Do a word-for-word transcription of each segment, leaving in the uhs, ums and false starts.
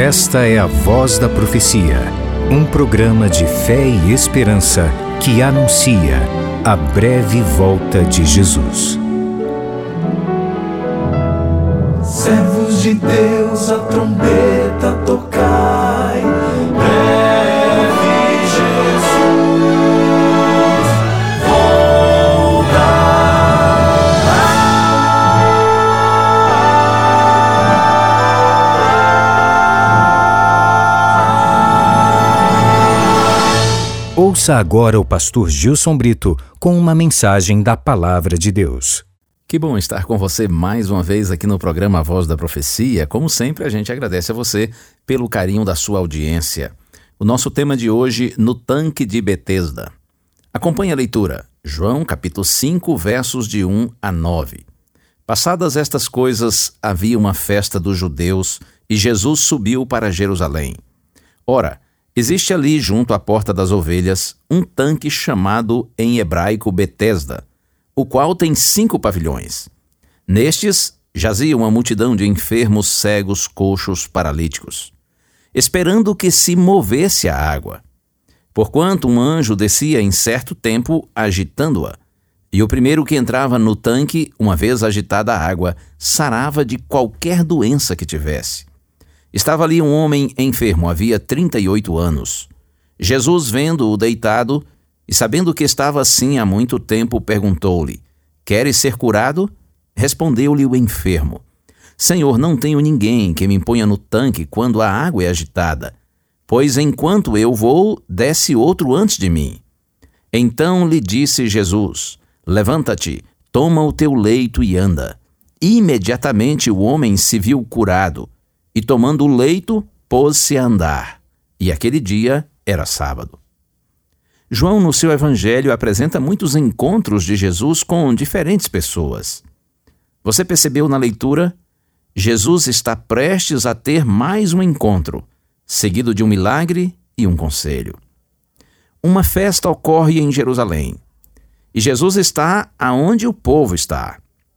Esta é a Voz da Profecia, um programa de fé e esperança que anuncia a breve volta de Jesus. Servos de Deus, a trombeta tocai, breve Jesus Ouça agora o pastor Gilson Brito com uma mensagem da Palavra de Deus. Que bom estar com você mais uma vez aqui no programa Voz da Profecia. Como sempre, a gente agradece a você pelo carinho da sua audiência. O nosso tema de hoje, no tanque de Betesda. Acompanhe a leitura, João capítulo cinco, versos de um a nove. Passadas estas coisas, havia uma festa dos judeus e Jesus subiu para Jerusalém. Ora, existe ali, junto à porta das ovelhas, um tanque chamado em hebraico Betesda, o qual tem cinco pavilhões. Nestes jazia uma multidão de enfermos, cegos, coxos, paralíticos, esperando que se movesse a água. Porquanto um anjo descia em certo tempo, agitando-a, e o primeiro que entrava no tanque, uma vez agitada a água, sarava de qualquer doença que tivesse. Estava ali um homem enfermo, havia trinta e oito anos. Jesus, vendo-o deitado, e sabendo que estava assim há muito tempo, perguntou-lhe: Queres ser curado? Respondeu-lhe o enfermo: Senhor, não tenho ninguém que me ponha no tanque quando a água é agitada, pois enquanto eu vou, desce outro antes de mim. Então lhe disse Jesus: Levanta-te, toma o teu leito e anda. Imediatamente o homem se viu curado, e tomando o leito, pôs-se a andar. E aquele dia era sábado. João, no seu evangelho, apresenta muitos encontros de Jesus com diferentes pessoas. Você percebeu na leitura? Jesus está prestes a ter mais um encontro, seguido de um milagre e um conselho. Uma festa ocorre em Jerusalém, e Jesus está aonde o povo está.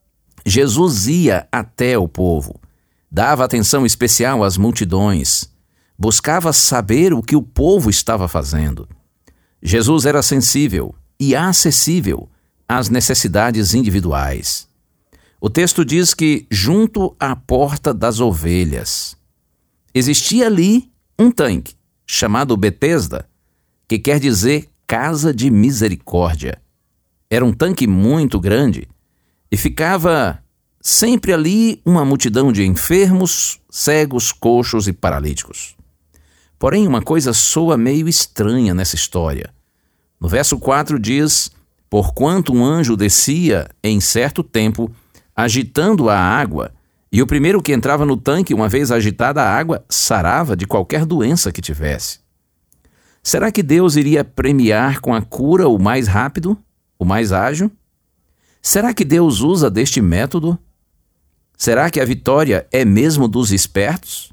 Jesus ia até o povo, dava atenção especial às multidões, buscava saber o que o povo estava fazendo. Jesus era sensível e acessível às necessidades individuais. O texto diz que, junto à porta das ovelhas, existia ali um tanque, chamado Betesda, que quer dizer casa de misericórdia. Era um tanque muito grande e ficava sempre ali uma multidão de enfermos, cegos, coxos e paralíticos. Porém, uma coisa soa meio estranha nessa história. No verso quatro diz: Porquanto um anjo descia em certo tempo, agitando a água, e o primeiro que entrava no tanque, uma vez agitada a água, sarava de qualquer doença que tivesse. Será que Deus iria premiar com a cura o mais rápido, o mais ágil? Será que Deus usa deste método? Será que a vitória é mesmo dos espertos?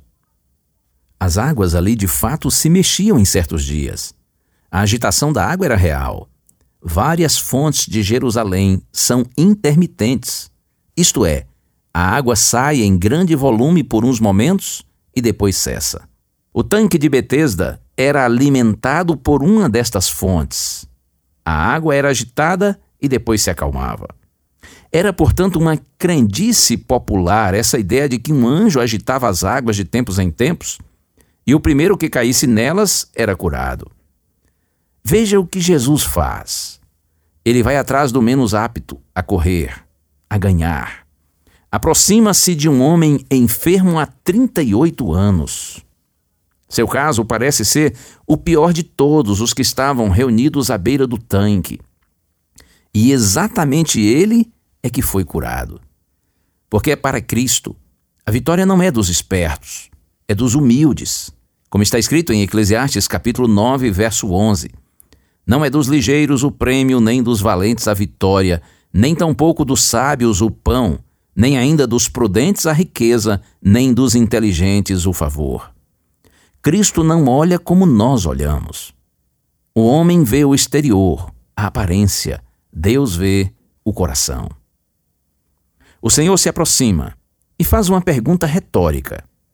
As águas ali de fato se mexiam em certos dias. A agitação da água era real. Várias fontes de Jerusalém são intermitentes. Isto é, a água sai em grande volume por uns momentos e depois cessa. O tanque de Betesda era alimentado por uma destas fontes. A água era agitada e depois se acalmava. Era, portanto, uma crendice popular essa ideia de que um anjo agitava as águas de tempos em tempos e o primeiro que caísse nelas era curado. Veja o que Jesus faz. Ele vai atrás do menos apto a correr, a ganhar. Aproxima-se de um homem enfermo há trinta e oito anos. Seu caso parece ser o pior de todos os que estavam reunidos à beira do tanque. E exatamente ele é que foi curado. Porque é para Cristo. A vitória não é dos espertos, é dos humildes. Como está escrito em Eclesiastes capítulo nove, verso onze. Não é dos ligeiros o prêmio, nem dos valentes a vitória, nem tampouco dos sábios o pão, nem ainda dos prudentes a riqueza, nem dos inteligentes o favor. Cristo não olha como nós olhamos. O homem vê o exterior, a aparência. Deus vê o coração. O Senhor se aproxima e faz uma pergunta retórica: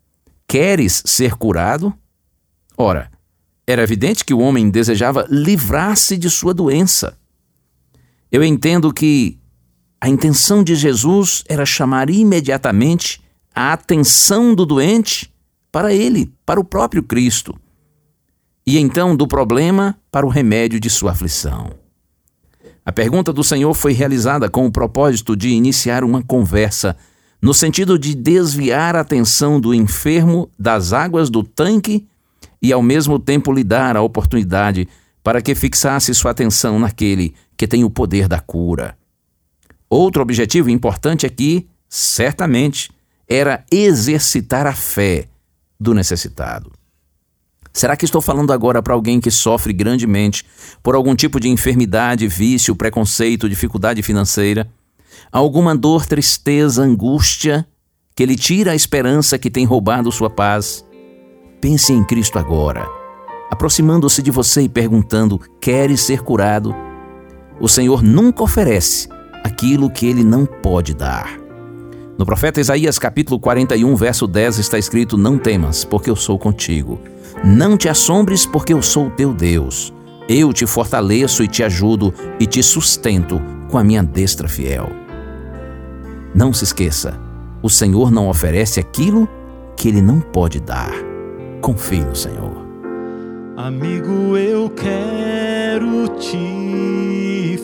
queres ser curado? Ora, era evidente que o homem desejava livrar-se de sua doença. Eu entendo que a intenção de Jesus era chamar imediatamente a atenção do doente para ele, para o próprio Cristo, e então do problema para o remédio de sua aflição. A pergunta do Senhor foi realizada com o propósito de iniciar uma conversa no sentido de desviar a atenção do enfermo das águas do tanque e ao mesmo tempo lhe dar a oportunidade para que fixasse sua atenção naquele que tem o poder da cura. Outro objetivo importante aqui, certamente, era exercitar a fé do necessitado. Será que estou falando agora para alguém que sofre grandemente por algum tipo de enfermidade, vício, preconceito, dificuldade financeira? Alguma dor, tristeza, angústia que lhe tira a esperança, que tem roubado sua paz? Pense em Cristo agora, aproximando-se de você e perguntando: queres ser curado? O Senhor nunca oferece aquilo que Ele não pode dar. No profeta Isaías, capítulo quarenta e um, verso dez, está escrito: não temas, porque eu sou contigo. Não te assombres, porque eu sou o teu Deus. Eu te fortaleço e te ajudo e te sustento com a minha destra fiel. Não se esqueça, o Senhor não oferece aquilo que Ele não pode dar. Confie no Senhor. Amigo, eu quero te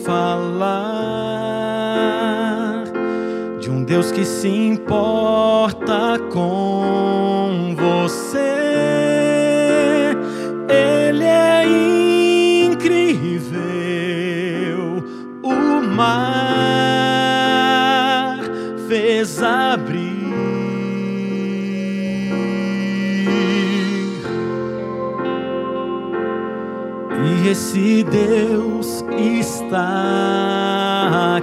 falar de um Deus que se importa com você. Ele é incrível, o mar fez abrir, e esse Deus está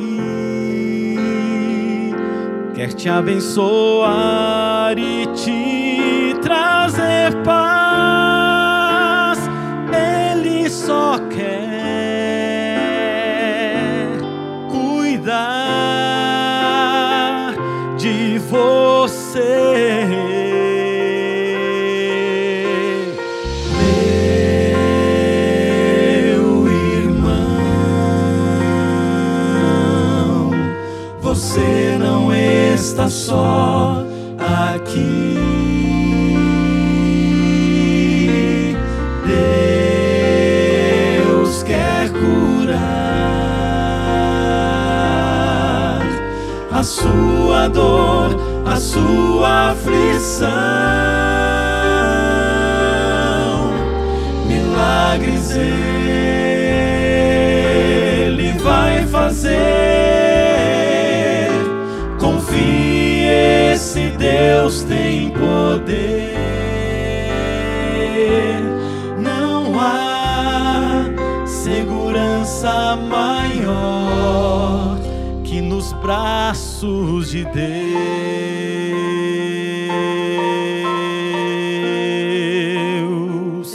aqui, quer te abençoar e te trazer paz. Ele só quer cuidar de você. Meu irmão, você não está só aqui. Deus quer curar a sua dor, a sua aflição. Milagres Ele vai fazer. Confie, esse Deus tem poder. Não há segurança maior que nos braços de Deus.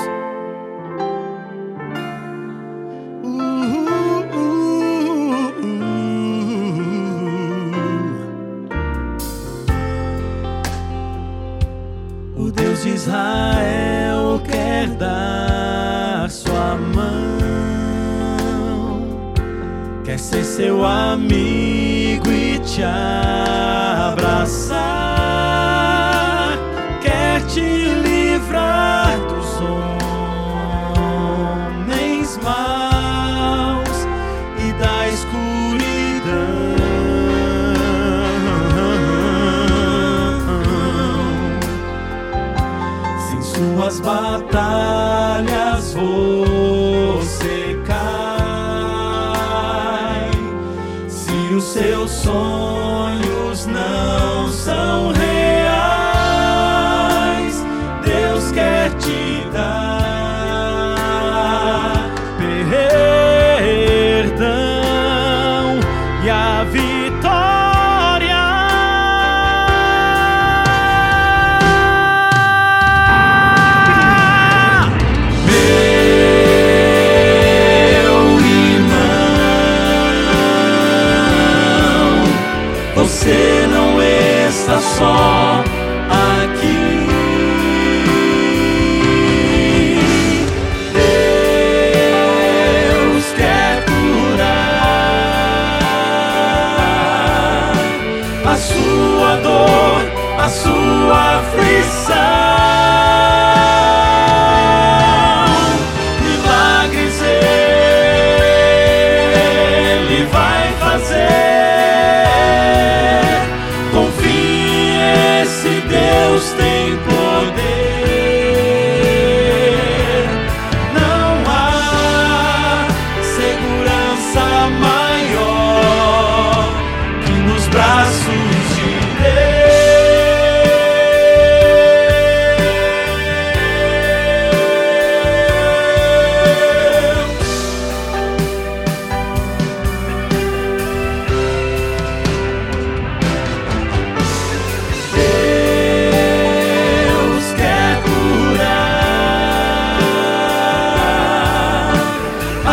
Uh, uh, uh, uh. O Deus de Israel quer dar sua mão, quer ser seu amigo e te abraçar, quer te livrar dos homens maus e da escuridão. Sem suas batalhas você cai, se os seus sonhos não são reais, Deus quer te dar perdão e a vitória.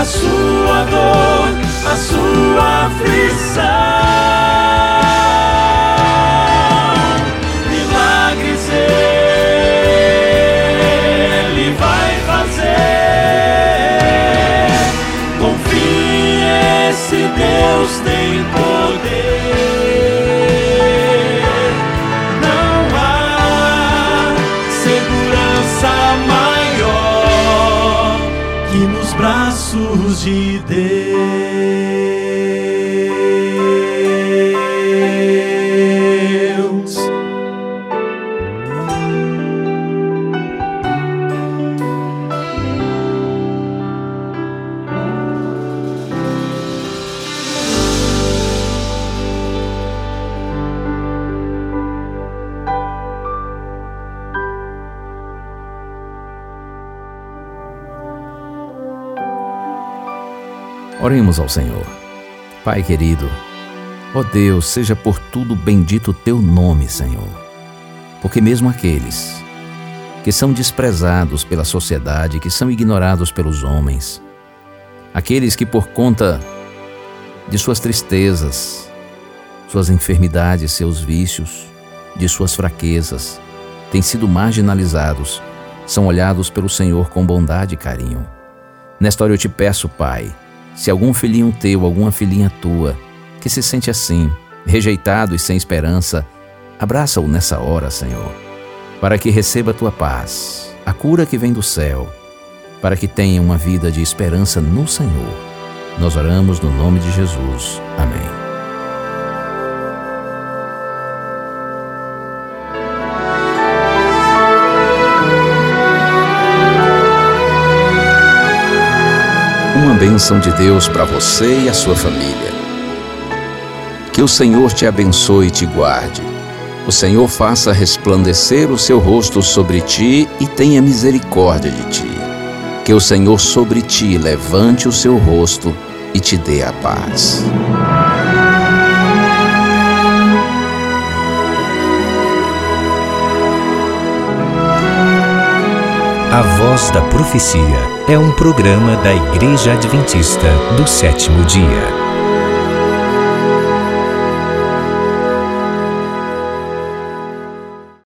sua dor, a sua aflição. Milagres Ele vai fazer. Confie, esse Deus tem poder. Não há segurança maior que nos braços de Deus. Oremos ao Senhor. Pai querido, ó Deus, seja por tudo bendito o teu nome, Senhor. Porque mesmo aqueles que são desprezados pela sociedade, que são ignorados pelos homens, aqueles que por conta de suas tristezas, suas enfermidades, seus vícios, de suas fraquezas, têm sido marginalizados, são olhados pelo Senhor com bondade e carinho. Nesta hora eu te peço, Pai, se algum filhinho teu, alguma filhinha tua, que se sente assim, rejeitado e sem esperança, abraça-o nessa hora, Senhor, para que receba a tua paz, a cura que vem do céu, para que tenha uma vida de esperança no Senhor. Nós oramos no nome de Jesus. Amém. Uma bênção de Deus para você e a sua família. Que o Senhor te abençoe e te guarde. O Senhor faça resplandecer o seu rosto sobre ti e tenha misericórdia de ti. Que o Senhor sobre ti levante o seu rosto e te dê a paz. A Voz da Profecia é um programa da Igreja Adventista do Sétimo Dia.